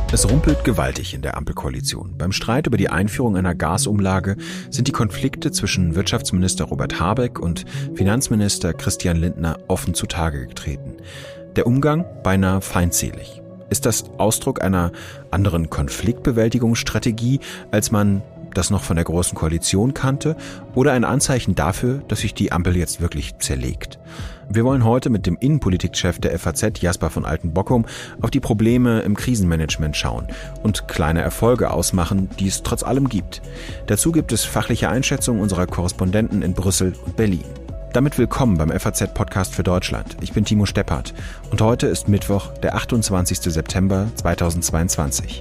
Es rumpelt gewaltig in der Ampelkoalition. Beim Streit über die Einführung einer Gasumlage sind die Konflikte zwischen Wirtschaftsminister Robert Habeck und Finanzminister Christian Lindner offen zutage getreten. Der Umgang beinahe feindselig. Ist das Ausdruck einer anderen Konfliktbewältigungsstrategie, als man das noch von der Großen Koalition kannte, oder ein Anzeichen dafür, dass sich die Ampel jetzt wirklich zerlegt? Wir wollen heute mit dem Innenpolitikchef der FAZ, Jasper von Alten-Bockum, auf die Probleme im Krisenmanagement schauen und kleine Erfolge ausmachen, die es trotz allem gibt. Dazu gibt es fachliche Einschätzungen unserer Korrespondenten in Brüssel und Berlin. Damit willkommen beim FAZ-Podcast für Deutschland. Ich bin Timo Steppert und heute ist Mittwoch, der 28. September 2022.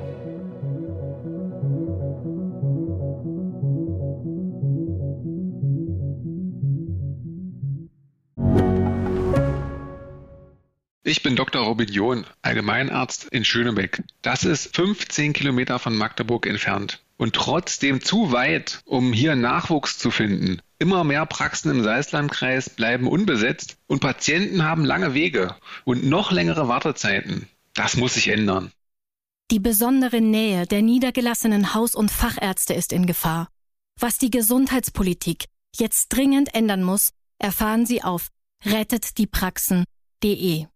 Ich bin Dr. Robin John, Allgemeinarzt in Schönebeck. Das ist 15 Kilometer von Magdeburg entfernt. Und trotzdem zu weit, um hier Nachwuchs zu finden. Immer mehr Praxen im Salzlandkreis bleiben unbesetzt und Patienten haben lange Wege und noch längere Wartezeiten. Das muss sich ändern. Die besondere Nähe der niedergelassenen Haus- und Fachärzte ist in Gefahr. Was die Gesundheitspolitik jetzt dringend ändern muss, erfahren Sie auf rettetdiepraxen.de.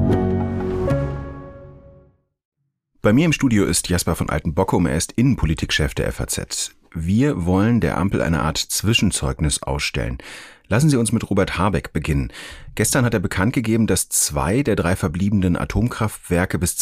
Bei mir im Studio ist Jasper von Alten-Bockum, er ist Innenpolitikchef der FAZ. Wir wollen der Ampel eine Art Zwischenzeugnis ausstellen. Lassen Sie uns mit Robert Habeck beginnen. Gestern hat er bekannt gegeben, dass 2 der 3 verbliebenen Atomkraftwerke bis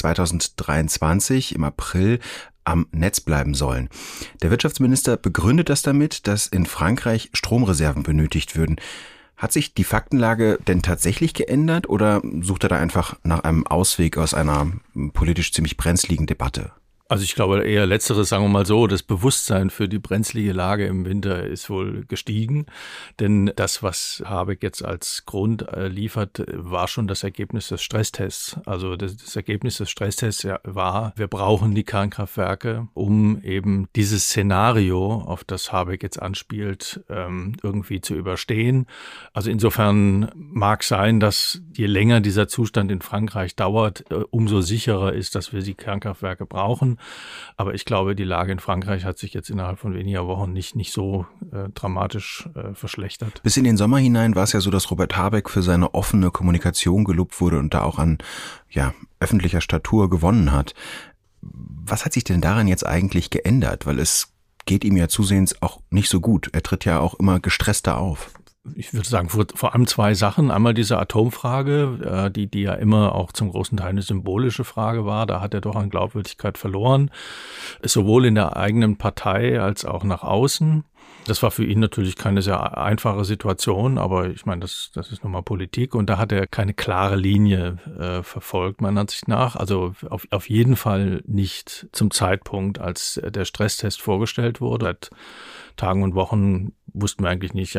2023 im April am Netz bleiben sollen. Der Wirtschaftsminister begründet das damit, dass in Frankreich Stromreserven benötigt würden. Hat sich die Faktenlage denn tatsächlich geändert oder sucht er da einfach nach einem Ausweg aus einer politisch ziemlich brenzligen Debatte? Also ich glaube eher Letzteres, sagen wir mal so, das Bewusstsein für die brenzlige Lage im Winter ist wohl gestiegen. Denn das, was Habeck jetzt als Grund liefert, war schon das Ergebnis des Stresstests. Also das Ergebnis des Stresstests war, wir brauchen die Kernkraftwerke, um eben dieses Szenario, auf das Habeck jetzt anspielt, irgendwie zu überstehen. Also insofern mag sein, dass je länger dieser Zustand in Frankreich dauert, umso sicherer ist, dass wir die Kernkraftwerke brauchen. Aber ich glaube, die Lage in Frankreich hat sich jetzt innerhalb von weniger Wochen nicht so dramatisch verschlechtert. Bis in den Sommer hinein war es ja so, dass Robert Habeck für seine offene Kommunikation gelobt wurde und da auch an öffentlicher Statur gewonnen hat. Was hat sich denn daran jetzt eigentlich geändert? Weil es geht ihm ja zusehends auch nicht so gut. Er tritt ja auch immer gestresster auf. Ich würde sagen, vor allem 2 Sachen. Einmal diese Atomfrage, die ja immer auch zum großen Teil eine symbolische Frage war. Da hat er doch an Glaubwürdigkeit verloren, sowohl in der eigenen Partei als auch nach außen. Das war für ihn natürlich keine sehr einfache Situation, aber ich meine, das ist nun mal Politik und da hat er keine klare Linie verfolgt, meiner Ansicht nach. Also auf jeden Fall nicht zum Zeitpunkt, als der Stresstest vorgestellt wurde. Seit Tagen und Wochen wussten wir eigentlich nicht,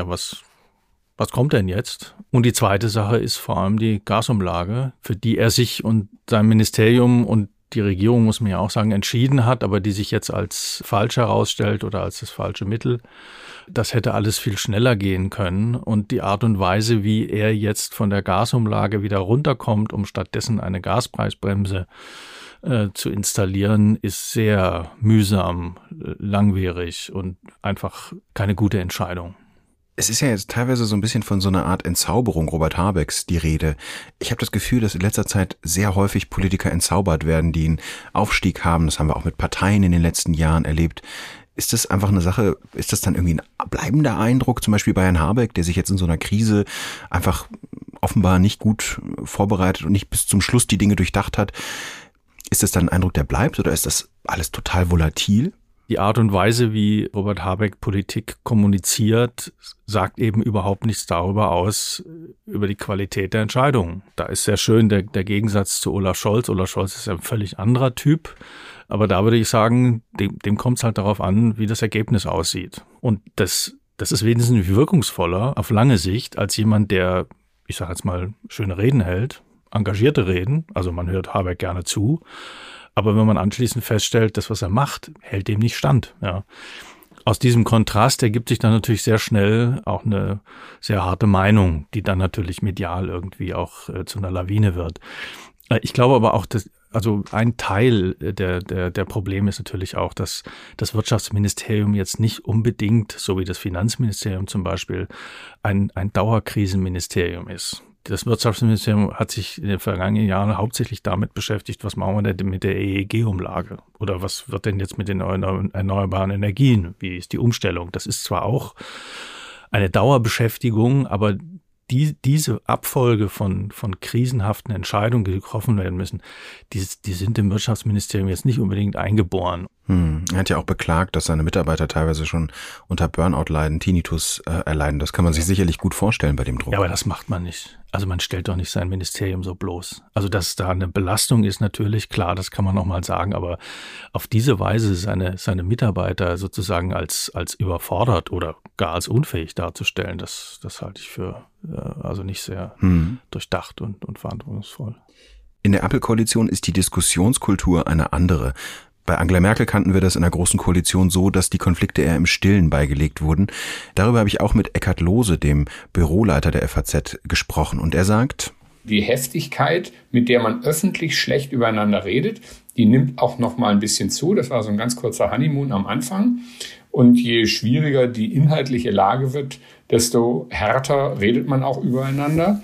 was kommt denn jetzt? Und die zweite Sache ist vor allem die Gasumlage, für die er sich und sein Ministerium und die Regierung, muss man ja auch sagen, entschieden hat, aber die sich jetzt als falsch herausstellt oder als das falsche Mittel. Das hätte alles viel schneller gehen können. Und die Art und Weise, wie er jetzt von der Gasumlage wieder runterkommt, um stattdessen eine Gaspreisbremse zu installieren, ist sehr mühsam, langwierig und einfach keine gute Entscheidung. Es ist ja jetzt teilweise so ein bisschen von so einer Art Entzauberung Robert Habecks die Rede. Ich habe das Gefühl, dass in letzter Zeit sehr häufig Politiker entzaubert werden, die einen Aufstieg haben. Das haben wir auch mit Parteien in den letzten Jahren erlebt. Ist das einfach eine Sache, ist das dann irgendwie ein bleibender Eindruck, zum Beispiel bei Herrn Habeck, der sich jetzt in so einer Krise einfach offenbar nicht gut vorbereitet und nicht bis zum Schluss die Dinge durchdacht hat? Ist das dann ein Eindruck, der bleibt, oder ist das alles total volatil? Die Art und Weise, wie Robert Habeck Politik kommuniziert, sagt eben überhaupt nichts darüber aus, über die Qualität der Entscheidungen. Da ist sehr schön der Gegensatz zu Olaf Scholz. Olaf Scholz ist ein völlig anderer Typ. Aber da würde ich sagen, dem kommt es halt darauf an, wie das Ergebnis aussieht. Und das ist wesentlich wirkungsvoller auf lange Sicht als jemand, der, ich sage jetzt mal, schöne Reden hält, engagierte Reden. Also man hört Habeck gerne zu. Aber wenn man anschließend feststellt, das, was er macht, hält dem nicht stand. Ja. Aus diesem Kontrast ergibt sich dann natürlich sehr schnell auch eine sehr harte Meinung, die dann natürlich medial irgendwie auch zu einer Lawine wird. Ich glaube aber auch, dass Also ein Teil der Probleme ist natürlich auch, dass das Wirtschaftsministerium jetzt nicht unbedingt, so wie das Finanzministerium zum Beispiel, ein Dauerkrisenministerium ist. Das Wirtschaftsministerium hat sich in den vergangenen Jahren hauptsächlich damit beschäftigt, was machen wir denn mit der EEG-Umlage? Oder was wird denn jetzt mit den erneuerbaren Energien? Wie ist die Umstellung? Das ist zwar auch eine Dauerbeschäftigung, aber diese Abfolge von krisenhaften Entscheidungen, die getroffen werden müssen, die sind im Wirtschaftsministerium jetzt nicht unbedingt eingeboren. Er hat ja auch beklagt, dass seine Mitarbeiter teilweise schon unter Burnout leiden, Tinnitus erleiden. Das kann man sich sicherlich gut vorstellen bei dem Druck. Ja, aber das macht man nicht. Also man stellt doch nicht sein Ministerium so bloß. Also dass da eine Belastung ist natürlich, klar, das kann man nochmal sagen, aber auf diese Weise seine Mitarbeiter sozusagen als überfordert oder gar als unfähig darzustellen, das halte ich für also nicht sehr durchdacht und verantwortungsvoll. In der Ampelkoalition ist die Diskussionskultur eine andere. Bei Angela Merkel kannten wir das in der Großen Koalition so, dass die Konflikte eher im Stillen beigelegt wurden. Darüber habe ich auch mit Eckhard Lohse, dem Büroleiter der FAZ, gesprochen. Und er sagt: Die Heftigkeit, mit der man öffentlich schlecht übereinander redet, die nimmt auch noch mal ein bisschen zu. Das war so ein ganz kurzer Honeymoon am Anfang. Und je schwieriger die inhaltliche Lage wird, desto härter redet man auch übereinander.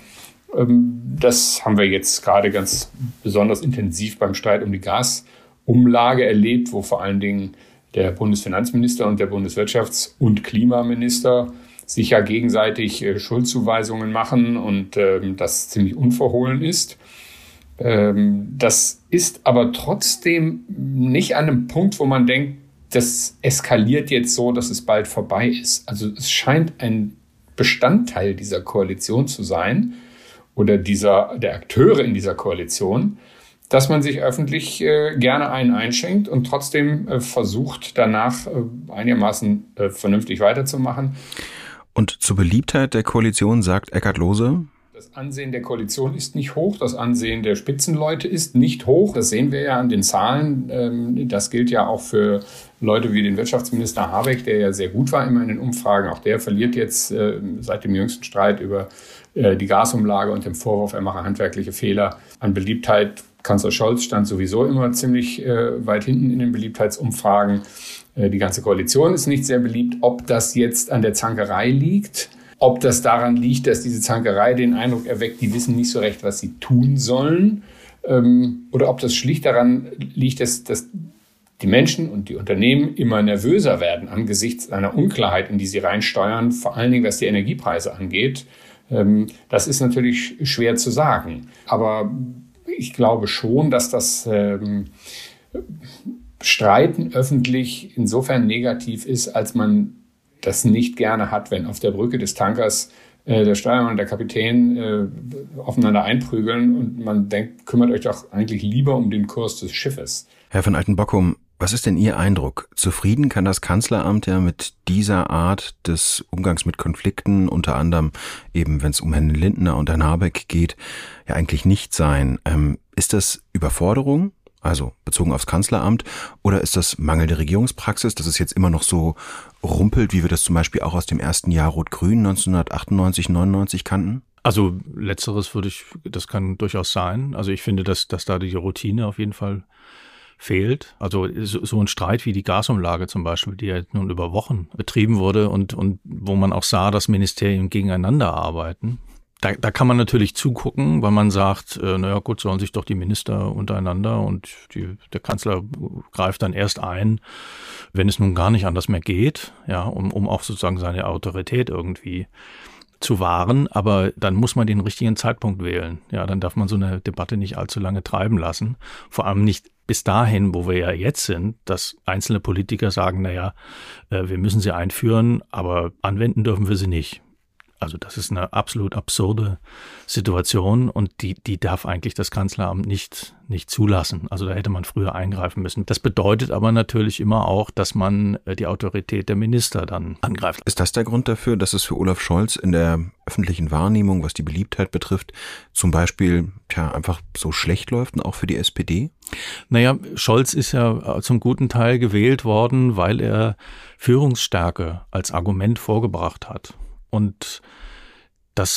Das haben wir jetzt gerade ganz besonders intensiv beim Streit um die Gasumlage erlebt, wo vor allen Dingen der Bundesfinanzminister und der Bundeswirtschafts- und Klimaminister sich ja gegenseitig Schuldzuweisungen machen und das ziemlich unverhohlen ist. Das ist aber trotzdem nicht an einem Punkt, wo man denkt, das eskaliert jetzt so, dass es bald vorbei ist. Also es scheint ein Bestandteil dieser Koalition zu sein oder der Akteure in dieser Koalition, dass man sich öffentlich gerne einen einschenkt und trotzdem versucht, danach einigermaßen vernünftig weiterzumachen. Und zur Beliebtheit der Koalition sagt Eckhard Lohse: Das Ansehen der Koalition ist nicht hoch, das Ansehen der Spitzenleute ist nicht hoch. Das sehen wir ja an den Zahlen. Das gilt ja auch für Leute wie den Wirtschaftsminister Habeck, der ja sehr gut war immer in den Umfragen. Auch der verliert jetzt seit dem jüngsten Streit über die Gasumlage und dem Vorwurf, er mache handwerkliche Fehler an Beliebtheit. Kanzler Scholz stand sowieso immer ziemlich weit hinten in den Beliebtheitsumfragen. Die ganze Koalition ist nicht sehr beliebt. Ob das jetzt an der Zankerei liegt, ob das daran liegt, dass diese Zankerei den Eindruck erweckt, die wissen nicht so recht, was sie tun sollen, oder ob das schlicht daran liegt, dass die Menschen und die Unternehmen immer nervöser werden angesichts einer Unklarheit, in die sie reinsteuern, vor allen Dingen was die Energiepreise angeht. Das ist natürlich schwer zu sagen. Aber ich glaube schon, dass das Streiten öffentlich insofern negativ ist, als man das nicht gerne hat, wenn auf der Brücke des Tankers der Steuermann und der Kapitän aufeinander einprügeln und man denkt, kümmert euch doch eigentlich lieber um den Kurs des Schiffes. Herr von Altenbockum, was ist denn Ihr Eindruck? Zufrieden kann das Kanzleramt ja mit dieser Art des Umgangs mit Konflikten, unter anderem eben, wenn es um Herrn Lindner und Herrn Habeck geht, ja eigentlich nicht sein. Ist das Überforderung, also bezogen aufs Kanzleramt, oder ist das mangelnde Regierungspraxis, dass es jetzt immer noch so rumpelt, wie wir das zum Beispiel auch aus dem ersten Jahr Rot-Grün 1998, 99 kannten? Also letzteres das kann durchaus sein. Also ich finde, dass da die Routine auf jeden Fall fehlt. Also so ein Streit wie die Gasumlage zum Beispiel, die ja nun über Wochen betrieben wurde und wo man auch sah, dass Ministerien gegeneinander arbeiten. Da kann man natürlich zugucken, weil man sagt, naja gut, sollen sich doch die Minister untereinander und der Kanzler greift dann erst ein, wenn es nun gar nicht anders mehr geht, ja, um auch sozusagen seine Autorität irgendwie zu wahren, aber dann muss man den richtigen Zeitpunkt wählen. Ja, dann darf man so eine Debatte nicht allzu lange treiben lassen. Vor allem nicht bis dahin, wo wir ja jetzt sind, dass einzelne Politiker sagen, naja, wir müssen sie einführen, aber anwenden dürfen wir sie nicht. Also das ist eine absolut absurde Situation und die darf eigentlich das Kanzleramt nicht zulassen. Also da hätte man früher eingreifen müssen. Das bedeutet aber natürlich immer auch, dass man die Autorität der Minister dann angreift. Ist das der Grund dafür, dass es für Olaf Scholz in der öffentlichen Wahrnehmung, was die Beliebtheit betrifft, zum Beispiel einfach so schlecht läuft und auch für die SPD? Naja, Scholz ist ja zum guten Teil gewählt worden, weil er Führungsstärke als Argument vorgebracht hat. Und das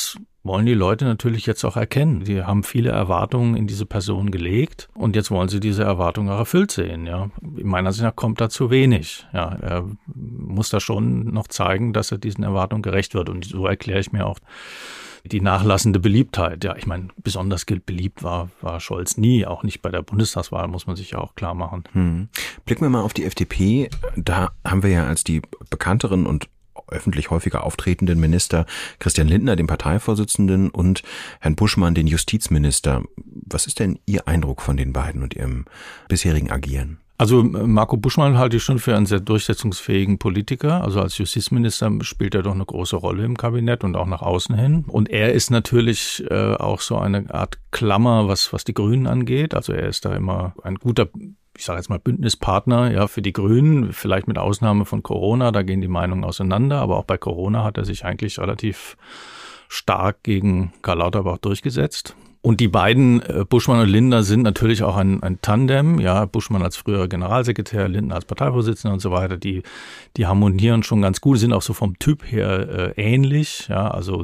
wollen die Leute natürlich jetzt auch erkennen. Die haben viele Erwartungen in diese Person gelegt und jetzt wollen sie diese Erwartungen auch erfüllt sehen. Ja. Meiner Ansicht nach kommt da zu wenig. Ja, er muss da schon noch zeigen, dass er diesen Erwartungen gerecht wird. Und so erkläre ich mir auch die nachlassende Beliebtheit. Ja, ich meine, besonders beliebt war Scholz nie, auch nicht bei der Bundestagswahl, muss man sich ja auch klar machen. Blicken wir mal auf die FDP. Da haben wir ja als die bekannteren und öffentlich häufiger auftretenden Minister Christian Lindner, den Parteivorsitzenden, und Herrn Buschmann, den Justizminister. Was ist denn Ihr Eindruck von den beiden und ihrem bisherigen Agieren? Also Marco Buschmann halte ich schon für einen sehr durchsetzungsfähigen Politiker. Also als Justizminister spielt er doch eine große Rolle im Kabinett und auch nach außen hin. Und er ist natürlich auch so eine Art Klammer, was die Grünen angeht. Also er ist da immer ein guter, ich sage jetzt mal, Bündnispartner, ja, für die Grünen, vielleicht mit Ausnahme von Corona, da gehen die Meinungen auseinander, aber auch bei Corona hat er sich eigentlich relativ stark gegen Karl Lauterbach durchgesetzt. Und die beiden, Buschmann und Lindner, sind natürlich auch ein Tandem, ja, Buschmann als früherer Generalsekretär, Lindner als Parteivorsitzender und so weiter, die harmonieren schon ganz gut, sind auch so vom Typ her ähnlich, ja, also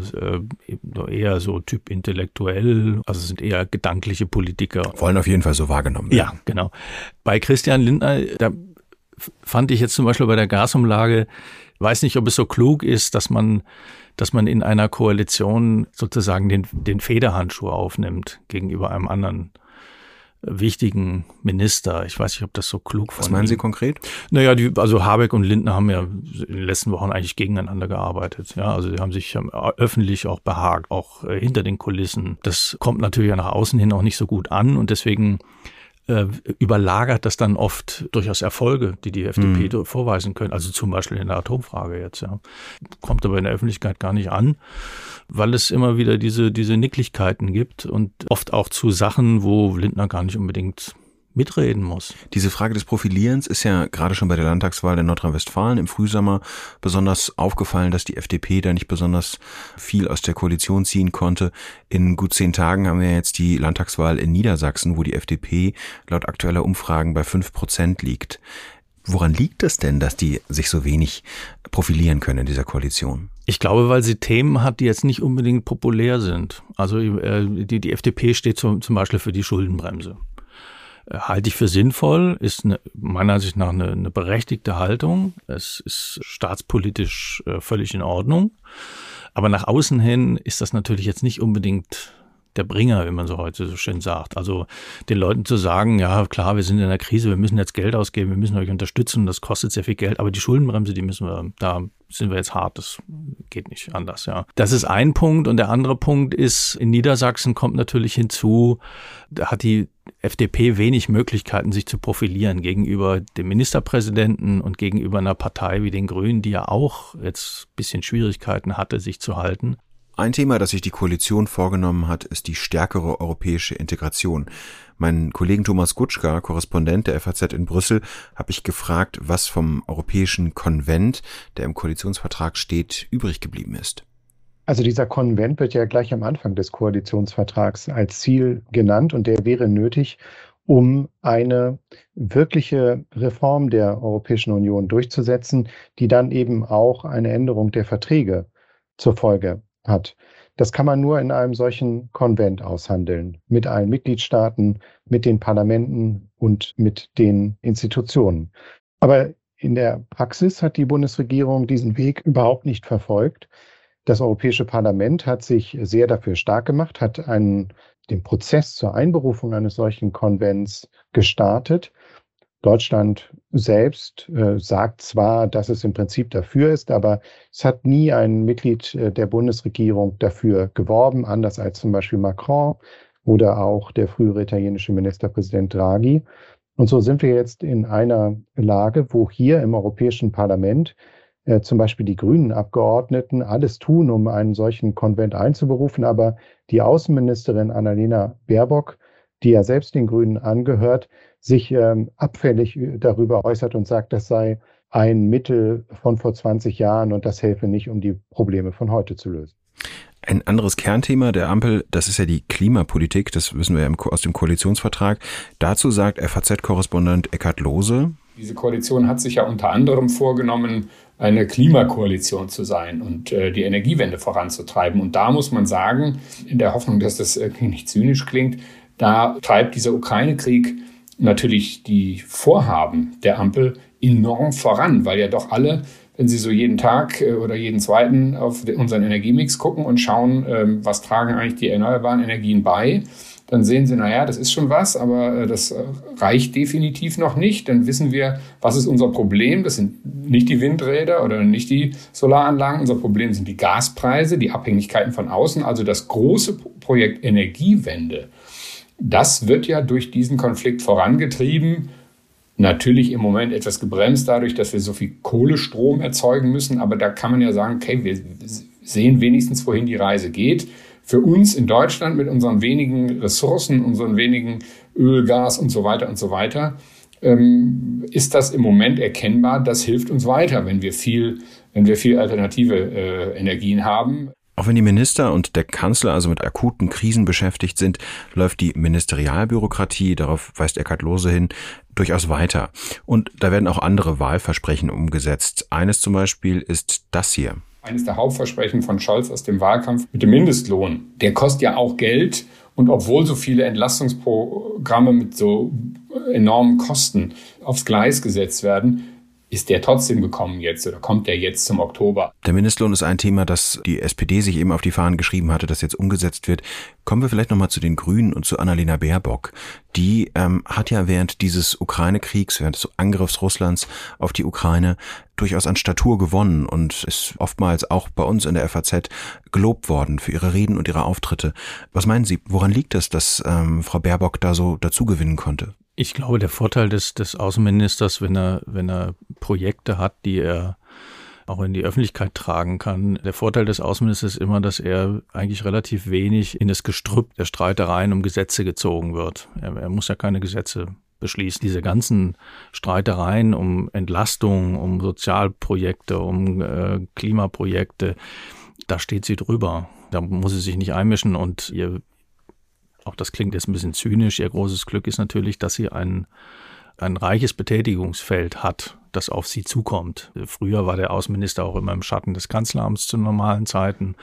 eher so Typ intellektuell, also sind eher gedankliche Politiker. Wollen auf jeden Fall so wahrgenommen werden. Ja, genau. Bei Christian Lindner, da fand ich jetzt zum Beispiel bei der Gasumlage, weiß nicht, ob es so klug ist, dass man in einer Koalition sozusagen den Federhandschuh aufnimmt gegenüber einem anderen wichtigen Minister. Ich weiß nicht, ob das so klug war. Was meinen Sie konkret? Naja, also Habeck und Lindner haben ja in den letzten Wochen eigentlich gegeneinander gearbeitet. Ja, also sie haben sich öffentlich auch behagt, auch hinter den Kulissen. Das kommt natürlich nach außen hin auch nicht so gut an und deswegen überlagert das dann oft durchaus Erfolge, die FDP vorweisen können. Also zum Beispiel in der Atomfrage jetzt. Ja. Kommt aber in der Öffentlichkeit gar nicht an, weil es immer wieder diese Nicklichkeiten gibt und oft auch zu Sachen, wo Lindner gar nicht unbedingt mitreden muss. Diese Frage des Profilierens ist ja gerade schon bei der Landtagswahl in Nordrhein-Westfalen im Frühsommer besonders aufgefallen, dass die FDP da nicht besonders viel aus der Koalition ziehen konnte. In gut 10 Tagen haben wir jetzt die Landtagswahl in Niedersachsen, wo die FDP laut aktueller Umfragen bei 5% liegt. Woran liegt es denn, dass die sich so wenig profilieren können in dieser Koalition? Ich glaube, weil sie Themen hat, die jetzt nicht unbedingt populär sind. Also die FDP steht zum Beispiel für die Schuldenbremse. Halte ich für sinnvoll, ist meiner Ansicht nach eine berechtigte Haltung. Es ist staatspolitisch völlig in Ordnung. Aber nach außen hin ist das natürlich jetzt nicht unbedingt der Bringer, wie man so heute so schön sagt. Also den Leuten zu sagen, ja klar, wir sind in einer Krise, wir müssen jetzt Geld ausgeben, wir müssen euch unterstützen, das kostet sehr viel Geld, aber die Schuldenbremse, da sind wir jetzt hart, das geht nicht anders, ja. Das ist ein Punkt und der andere Punkt ist, in Niedersachsen kommt natürlich hinzu, da hat die FDP wenig Möglichkeiten, sich zu profilieren gegenüber dem Ministerpräsidenten und gegenüber einer Partei wie den Grünen, die ja auch jetzt ein bisschen Schwierigkeiten hatte, sich zu halten. Ein Thema, das sich die Koalition vorgenommen hat, ist die stärkere europäische Integration. Meinen Kollegen Thomas Gutschka, Korrespondent der FAZ in Brüssel, habe ich gefragt, was vom Europäischen Konvent, der im Koalitionsvertrag steht, übrig geblieben ist. Also dieser Konvent wird ja gleich am Anfang des Koalitionsvertrags als Ziel genannt und der wäre nötig, um eine wirkliche Reform der Europäischen Union durchzusetzen, die dann eben auch eine Änderung der Verträge zur Folge hat. Das kann man nur in einem solchen Konvent aushandeln, mit allen Mitgliedstaaten, mit den Parlamenten und mit den Institutionen. Aber in der Praxis hat die Bundesregierung diesen Weg überhaupt nicht verfolgt. Das Europäische Parlament hat sich sehr dafür stark gemacht, hat den Prozess zur Einberufung eines solchen Konvents gestartet. Deutschland selbst sagt zwar, dass es im Prinzip dafür ist, aber es hat nie ein Mitglied der Bundesregierung dafür geworben, anders als zum Beispiel Macron oder auch der frühere italienische Ministerpräsident Draghi. Und so sind wir jetzt in einer Lage, wo hier im Europäischen Parlament zum Beispiel die grünen Abgeordneten alles tun, um einen solchen Konvent einzuberufen, aber die Außenministerin Annalena Baerbock, die ja selbst den Grünen angehört, sich abfällig darüber äußert und sagt, das sei ein Mittel von vor 20 Jahren und das helfe nicht, um die Probleme von heute zu lösen. Ein anderes Kernthema der Ampel, das ist ja die Klimapolitik, das wissen wir ja aus dem Koalitionsvertrag. Dazu sagt FAZ-Korrespondent Eckhard Lohse, Diese Koalition hat sich ja unter anderem vorgenommen, eine Klimakoalition zu sein und die Energiewende voranzutreiben. Und da muss man sagen, in der Hoffnung, dass das irgendwie nicht zynisch klingt, da treibt dieser Ukraine-Krieg natürlich die Vorhaben der Ampel enorm voran, weil ja doch alle, wenn sie so jeden Tag oder jeden zweiten auf unseren Energiemix gucken und schauen, was tragen eigentlich die erneuerbaren Energien bei, dann sehen sie, naja, das ist schon was, aber das reicht definitiv noch nicht. Dann wissen wir, was ist unser Problem? Das sind nicht die Windräder oder nicht die Solaranlagen. Unser Problem sind die Gaspreise, die Abhängigkeiten von außen. Also das große Projekt Energiewende, das wird ja durch diesen Konflikt vorangetrieben. Natürlich im Moment etwas gebremst dadurch, dass wir so viel Kohlestrom erzeugen müssen. Aber da kann man ja sagen, okay, wir sehen wenigstens, wohin die Reise geht. Für uns in Deutschland mit unseren wenigen Ressourcen, unseren wenigen Öl, Gas und so weiter, ist das im Moment erkennbar. Das hilft uns weiter, wenn wir viel alternative Energien haben. Auch wenn die Minister und der Kanzler also mit akuten Krisen beschäftigt sind, läuft die Ministerialbürokratie, darauf weist Eckhard Lohse hin, durchaus weiter. Und da werden auch andere Wahlversprechen umgesetzt. Eines zum Beispiel ist das hier. Eines der Hauptversprechen von Scholz aus dem Wahlkampf mit dem Mindestlohn. Der kostet ja auch Geld. Und obwohl so viele Entlastungsprogramme mit so enormen Kosten aufs Gleis gesetzt werden, ist der trotzdem gekommen jetzt oder kommt der jetzt zum Oktober? Der Mindestlohn ist ein Thema, das die SPD sich eben auf die Fahnen geschrieben hatte, das jetzt umgesetzt wird. Kommen wir vielleicht nochmal zu den Grünen und zu Annalena Baerbock. Die hat ja während dieses Ukraine-Kriegs, während des Angriffs Russlands auf die Ukraine durchaus an Statur gewonnen und ist oftmals auch bei uns in der FAZ gelobt worden für ihre Reden und ihre Auftritte. Was meinen Sie, woran liegt es, dass Frau Baerbock da so dazu gewinnen konnte? Ich glaube, der Vorteil des Außenministers, wenn er Projekte hat, die er auch in die Öffentlichkeit tragen kann, der Vorteil des Außenministers ist immer, dass er eigentlich relativ wenig in das Gestrüpp der Streitereien um Gesetze gezogen wird. Er muss ja keine Gesetze beschließen. Diese ganzen Streitereien um Entlastung, um Sozialprojekte, um Klimaprojekte, da steht sie drüber. Da muss sie sich nicht einmischen und auch das klingt jetzt ein bisschen zynisch, ihr großes Glück ist natürlich, dass sie ein reiches Betätigungsfeld hat, das auf sie zukommt. Früher war der Außenminister auch immer im Schatten des Kanzleramts zu normalen Zeiten.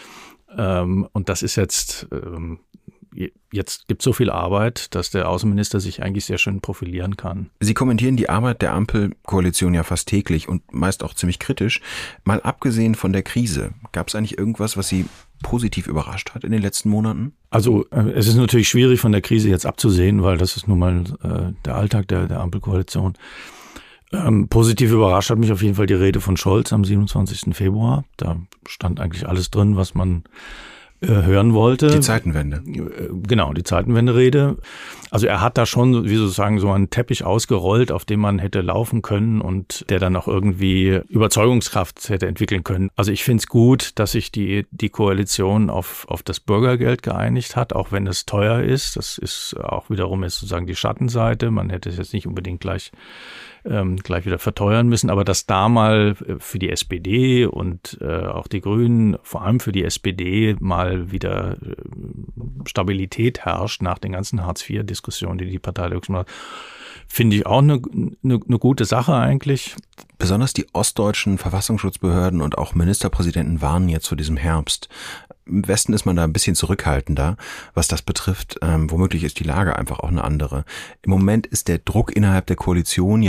Und das ist jetzt gibt es so viel Arbeit, dass der Außenminister sich eigentlich sehr schön profilieren kann. Sie kommentieren die Arbeit der Ampelkoalition ja fast täglich und meist auch ziemlich kritisch. Mal abgesehen von der Krise, gab es eigentlich irgendwas, was Sie positiv überrascht hat in den letzten Monaten? Also es ist natürlich schwierig von der Krise jetzt abzusehen, weil das ist nun mal der Alltag der Ampelkoalition. Positiv überrascht hat mich auf jeden Fall die Rede von Scholz am 27. Februar. Da stand eigentlich alles drin, was man hören wollte. Die Zeitenwende. Genau, die Zeitenwende-Rede. Also er hat da schon, wie sozusagen, so einen Teppich ausgerollt, auf dem man hätte laufen können und der dann auch irgendwie Überzeugungskraft hätte entwickeln können. Also ich finde es gut, dass sich die Koalition auf das Bürgergeld geeinigt hat, auch wenn es teuer ist. Das ist auch wiederum jetzt sozusagen die Schattenseite. Man hätte es jetzt nicht unbedingt gleich wieder verteuern müssen, aber dass da mal für die SPD und auch die Grünen, vor allem für die SPD, mal wieder Stabilität herrscht nach den ganzen Hartz-IV-Diskussionen, die Partei hat, finde ich auch eine gute Sache eigentlich. Besonders die ostdeutschen Verfassungsschutzbehörden und auch Ministerpräsidenten warnen jetzt vor diesem Herbst. Im Westen ist man da ein bisschen zurückhaltender, was das betrifft. Womöglich ist die Lage einfach auch eine andere. Im Moment ist der Druck innerhalb der Koalition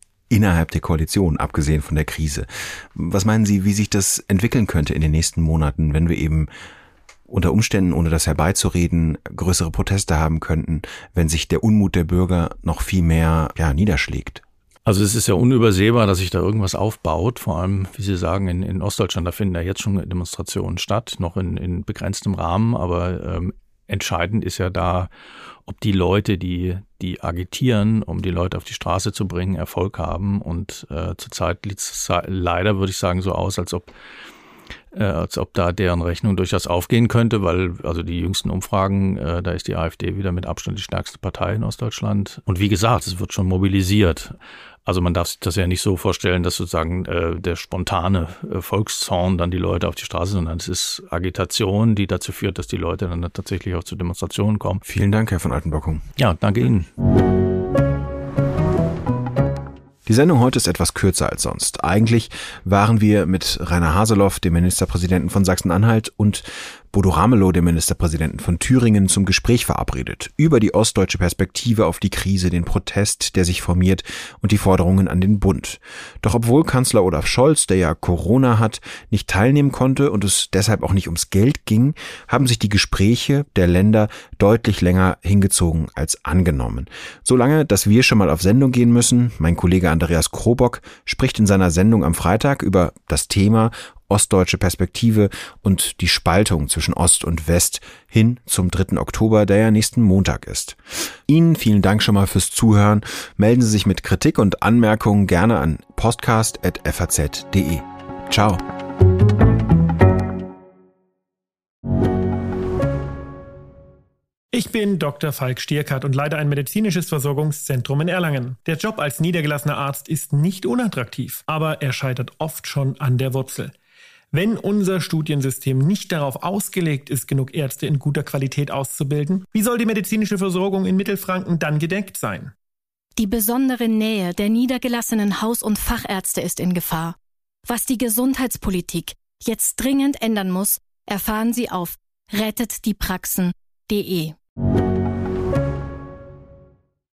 abgesehen von der Krise. Was meinen Sie, wie sich das entwickeln könnte in den nächsten Monaten, wenn wir eben unter Umständen, ohne das herbeizureden, größere Proteste haben könnten, wenn sich der Unmut der Bürger noch viel mehr niederschlägt? Also es ist ja unübersehbar, dass sich da irgendwas aufbaut, vor allem, wie Sie sagen, in Ostdeutschland, da finden ja jetzt schon Demonstrationen statt, noch in begrenztem Rahmen, aber entscheidend ist ja da, ob die Leute, die agitieren, um die Leute auf die Straße zu bringen, Erfolg haben und zurzeit sieht es leider, würde ich sagen, so aus, als ob da deren Rechnung durchaus aufgehen könnte, weil also die jüngsten Umfragen, da ist die AfD wieder mit Abstand die stärkste Partei in Ostdeutschland. Und wie gesagt, es wird schon mobilisiert. Also man darf sich das ja nicht so vorstellen, dass sozusagen der spontane Volkszorn dann die Leute auf die Straße, sondern es ist Agitation, die dazu führt, dass die Leute dann tatsächlich auch zu Demonstrationen kommen. Vielen Dank, Herr von Altenbockum. Ja, danke Ihnen. Die Sendung heute ist etwas kürzer als sonst. Eigentlich waren wir mit Rainer Haseloff, dem Ministerpräsidenten von Sachsen-Anhalt, und Bodo Ramelow, dem Ministerpräsidenten von Thüringen, zum Gespräch verabredet über die ostdeutsche Perspektive auf die Krise, den Protest, der sich formiert, und die Forderungen an den Bund. Doch obwohl Kanzler Olaf Scholz, der ja Corona hat, nicht teilnehmen konnte und es deshalb auch nicht ums Geld ging, haben sich die Gespräche der Länder deutlich länger hingezogen als angenommen. So lange, dass wir schon mal auf Sendung gehen müssen. Mein Kollege Andreas Krobock spricht in seiner Sendung am Freitag über das Thema ostdeutsche Perspektive und die Spaltung zwischen Ost und West hin zum 3. Oktober, der ja nächsten Montag ist. Ihnen vielen Dank schon mal fürs Zuhören. Melden Sie sich mit Kritik und Anmerkungen gerne an podcast@faz.de. Ciao. Ich bin Dr. Falk Stierkart und leite ein medizinisches Versorgungszentrum in Erlangen. Der Job als niedergelassener Arzt ist nicht unattraktiv, aber er scheitert oft schon an der Wurzel. Wenn unser Studiensystem nicht darauf ausgelegt ist, genug Ärzte in guter Qualität auszubilden, wie soll die medizinische Versorgung in Mittelfranken dann gedeckt sein? Die besondere Nähe der niedergelassenen Haus- und Fachärzte ist in Gefahr. Was die Gesundheitspolitik jetzt dringend ändern muss, erfahren Sie auf rettetdiepraxen.de.